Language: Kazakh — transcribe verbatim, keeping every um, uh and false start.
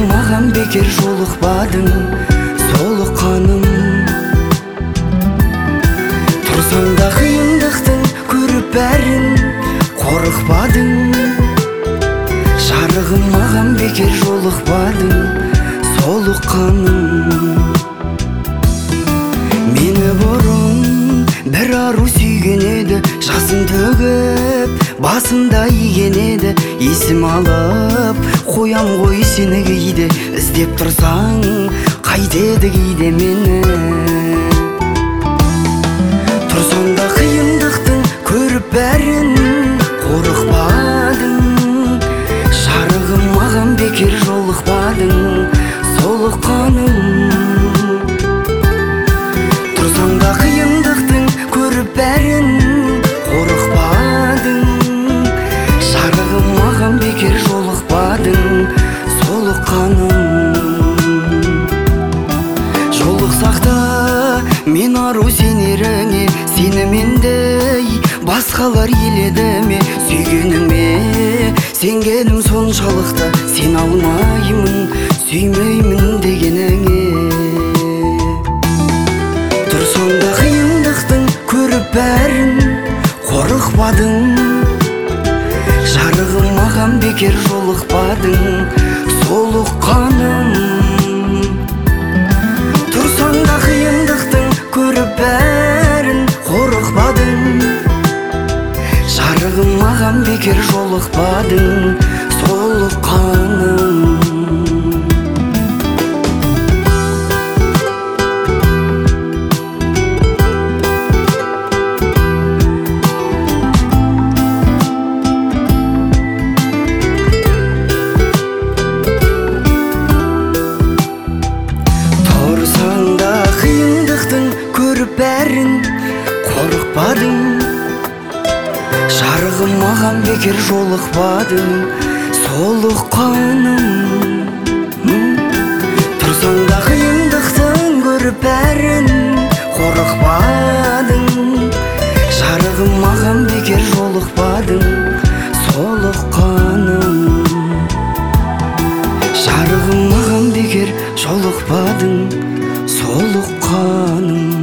маған бекер жолықпадың, солыққаным. Тұрсаң да қиындықтың көріп бәрін, қорықпадың. Жарығым, маған бекер жолықпадың, солыққаным. Мені бұрын бір ару сүйген еді, жасын төгіп басында иген еді. Есім алып қоям ғой сені кейде, іздеп тұрсаң қайтеді кейде мені. Тұрсаң да қиындықтың көріп бәрін, қорықпадың. Жарығым, маған бекер жолықпадың, солыққаным. Тұрсаң да қиындықтың көріп бәрін, қорықпадың. Жарығым, маған бекер жолықпадың, солыққаным. Жолықсақта мен ару сенеріңе, сенімендей басқалар еледі ме? Сүйгеніңе сенгенім соншалықты, сен алмаймын, сүймеймін дегеніңе. Тұрсаң да қиындықтың көріп бәрін, қорықпадың. Жарығым, маған бекер жолықпадың, солыққаным. Тұрсаң да қиындықтың көріп бәрін, қорықпадың. Жарығым, маған бекер жолықпадың, солыққаным. Тұрсаң да қиындықтың көріп бәрін, қорықпадың. Жарығым, маған бекер жолықпадың, солыққаным. Тұрсаң да қиындықтың көріп бәрін, қорықпадың. Жарығым, маған бекер жолықпадың, солыққаным. Жарығым, маған бекер жолықпадың, солыққаным.